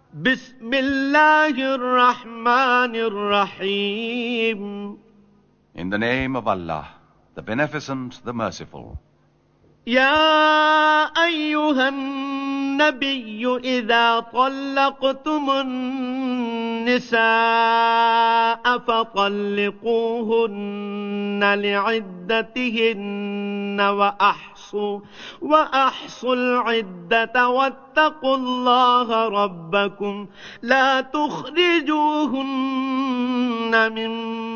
بسم الله الرحمن الرحيم. In the name of Allah, the Beneficent, the Merciful. يا أيها النبي إذا طلقتم النساء فطلقوهن لعدتهن وأحصوا العدة واتقوا الله ربكم لا تخرجوهن من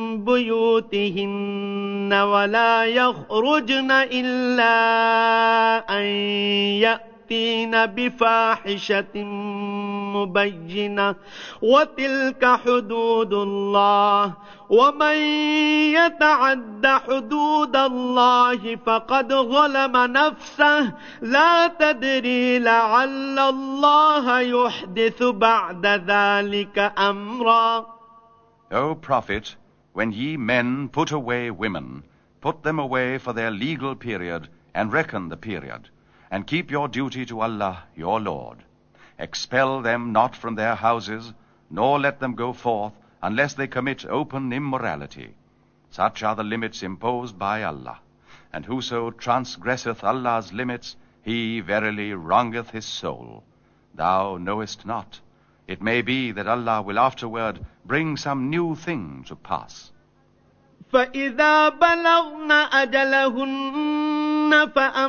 بيوتهن ولا يخرجن إلا أن يأتين بفاحشة مبينة وتلك حدود الله ومن يتعد حدود الله فقد ظلم نفسه لا تدري لعل الله يحدث بعد ذلك أمرا. O Prophet, when ye men put away women, put them away for their legal period, and reckon the period, and keep your duty to Allah, your Lord. Expel them not from their houses, nor let them go forth, unless they commit open immorality. Such are the limits imposed by Allah. And whoso transgresseth Allah's limits, he verily wrongeth his soul. Thou knowest not. It may be that Allah will afterward bring some new thing to pass. فإذا بلغن أجلهن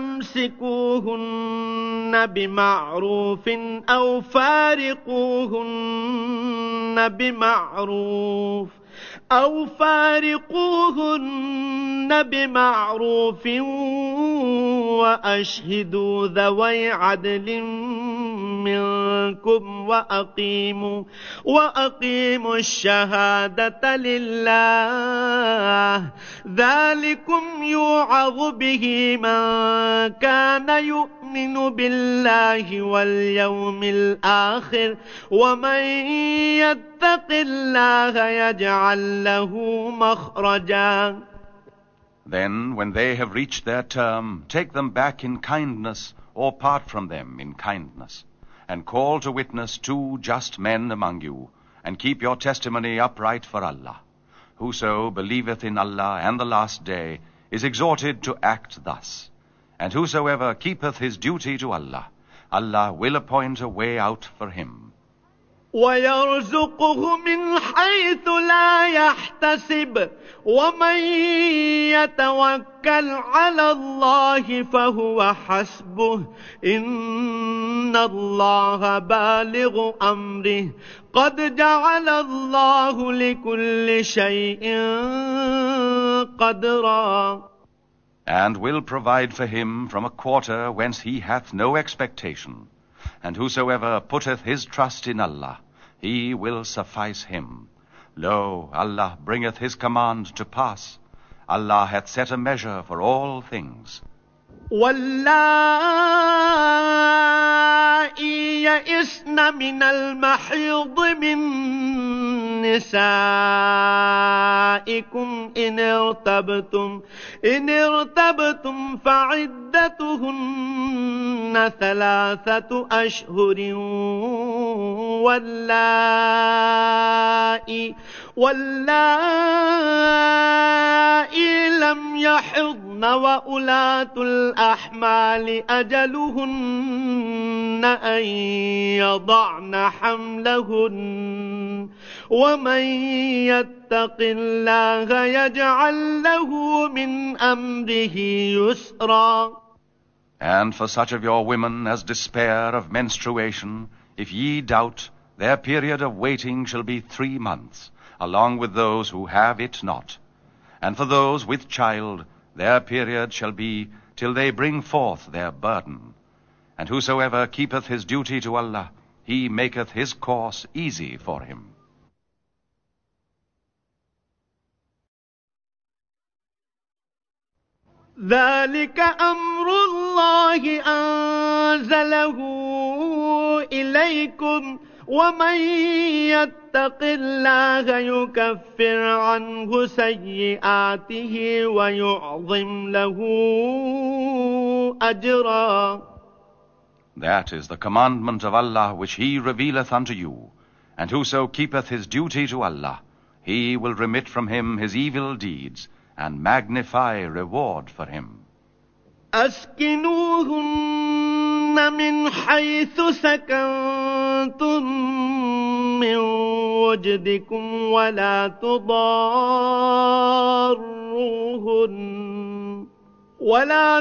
فأمسكوهن بمعروف أو فارقوهن بمعروف وأشهدوا ذوي عدل منكم وأقيموا الشهادة لله ذلكم يوعظ به من كان يؤمن بالله واليوم الآخر ومن يتق الله يجعل له مخرجا. Then, when they have reached their term, take them back in kindness, or part from them in kindness, and call to witness 2 just men among you, and keep your testimony upright for Allah. Whoso believeth in Allah and the last day is exhorted to act thus. And whosoever keepeth his duty to Allah, Allah will appoint a way out for him. ويرزقه من حيث لا يحتسب ومن يتوكل على الله فهو حسبه إن الله بالغ أمره قد جعل الله لكل شيء قدرا. And will provide for him from a quarter whence he hath no expectation. And whosoever putteth his trust in Allah, he will suffice him. Lo, Allah bringeth his command to pass. Allah hath set a measure for all things. واللائي يئسن من المحيض من نسائكم إن ارتبتم فعدتهن 3 أشهر واللائي لم يحضن وأولاة الأحمال أجلهن أن يضعن حملهن ومن يتق الله يجعل له من أمره يسرا. And for such of your women as despair of menstruation, if ye doubt, their period of waiting shall be 3 months, along with those who have it not. And for those with child, their period shall be till they bring forth their burden. And whosoever keepeth his duty to Allah, he maketh his course easy for him. ذلك أمر الله أنزله إليكم ومن يتق الله يكفر عنه سيئاته ويعظم له أجرا. That is the commandment of Allah which He revealeth unto you, and whoso keepeth his duty to Allah, He will remit from him his evil deeds, and magnify reward for him. أسكنوهن من حيث سكنتم من وجدكم ولا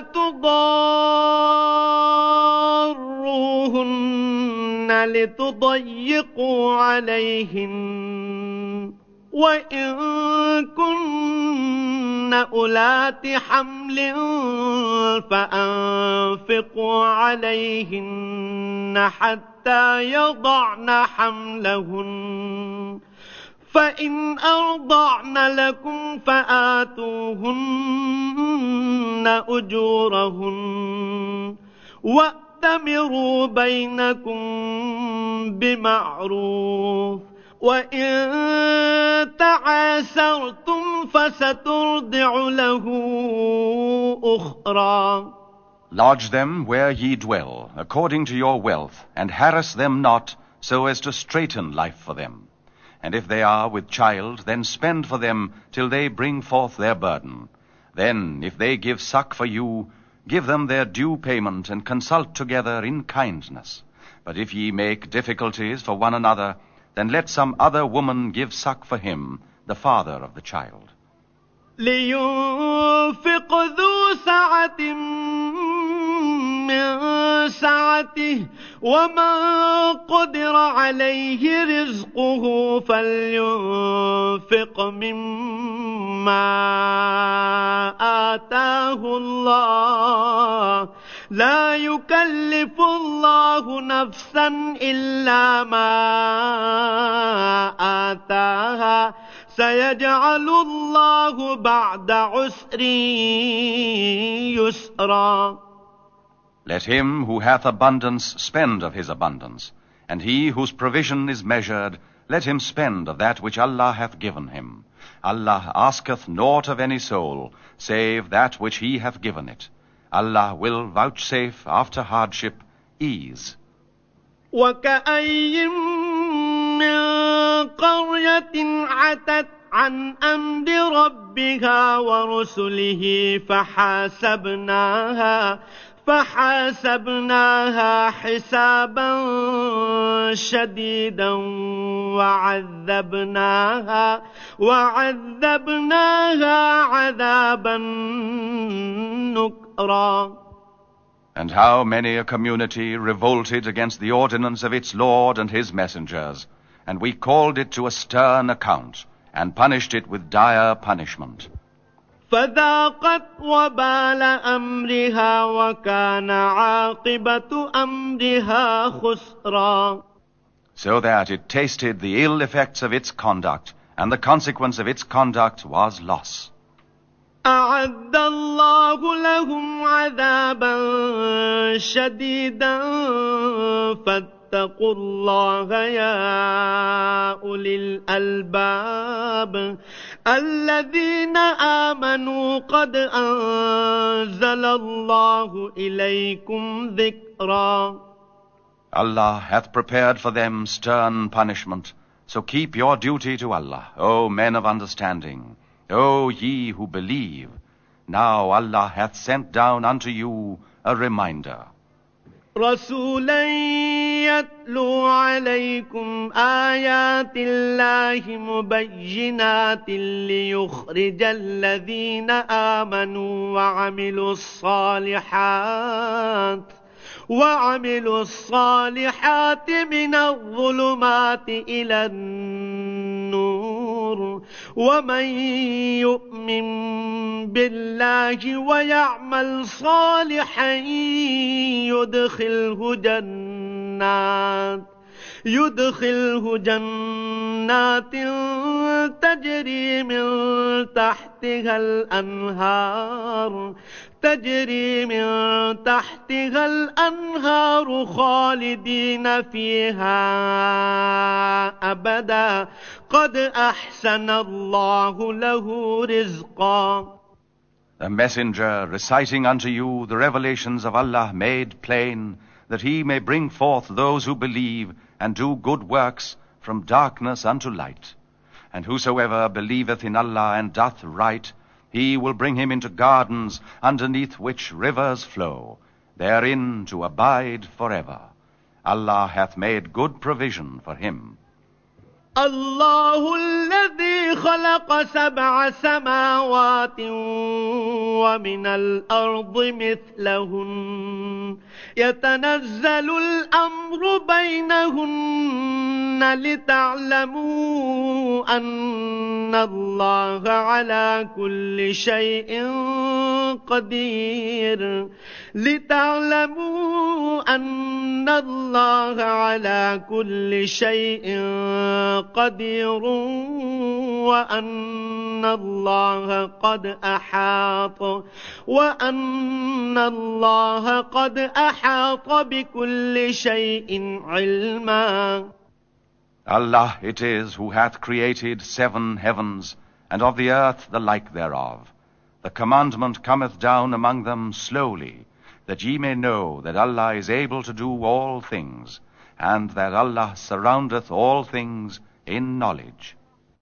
تضاروهن لتضيقوا عليهن وإن كن أولات حمل فأنفقوا عليهن حتى يضعن حملهن فإن أرضعن لكم فآتوهن أجورهن وأتمروا بينكم بمعروف وإن تعاسرتم فسترضع له أخرى. Lodge them where ye dwell, according to your wealth, and harass them not, so as to straiten life for them. And if they are with child, then spend for them till they bring forth their burden. Then, if they give suck for you, give them their due payment, and consult together in kindness. But if ye make difficulties for one another, then let some other woman give suck for him, the father of the child. لينفق ذو سعة من سعته ومن قدر عليه رزقه فلينفق مما آتاه الله لا يكلف الله نفسا إلا ما آتاها سيجعل الله بعد عسر يسرا. Let him who hath abundance spend of his abundance, and he whose provision is measured, let him spend of that which Allah hath given him. Allah asketh naught of any soul, save that which He hath given it. Allah will vouchsafe after hardship ease. وكأي من قرية عتت عن أمر ربها ورسله فحاسبناها حسابا شديدا وعذبناها عذابا نكرا. And how many a community revolted against the ordinance of its Lord and His messengers, and we called it to a stern account, and punished it with dire punishment. فذاقت وبال أمرها وكان عاقبة أمرها خسرا. So that it tasted the ill effects of its conduct, and the consequence of its conduct was loss. أعد الله لهم عذابا شديدا فاتقوا الله يا أولي الألباب الذين آمنوا قد أنزل الله إليكم ذكرا. Allah hath prepared for them stern punishment, so keep your duty to Allah, O men of understanding, O ye who believe. Now Allah hath sent down unto you a reminder. رسولا يتلو عليكم آيات الله مبينات ليخرج الذين آمنوا وعملوا الصالحات من الظلمات إلى النور ومن يؤمن بالله ويعمل صالحا يدخله جنات تجري من تحتها الأنهار خالدين فيها أبدا قد أحسن الله له رزقا. The messenger reciting unto you the revelations of Allah made plain, that he may bring forth those who believe and do good works from darkness unto light. And whosoever believeth in Allah and doth right, he will bring him into gardens underneath which rivers flow, therein to abide forever. Allah hath made good provision for him. الله الذي خلق 7 سماوات ومن الأرض مثلهن يتنزل الأمر بينهن لتعلموا أن الله على كل شيء قدير لتعلموا أن الله على كل شيء قدير وأن الله قد أحاط بكل شيء علما. Allah it is who hath created 7 heavens, and of the earth the like thereof. The commandment cometh down among them slowly, that ye may know that Allah is able to do all things, and that Allah surroundeth all things in knowledge.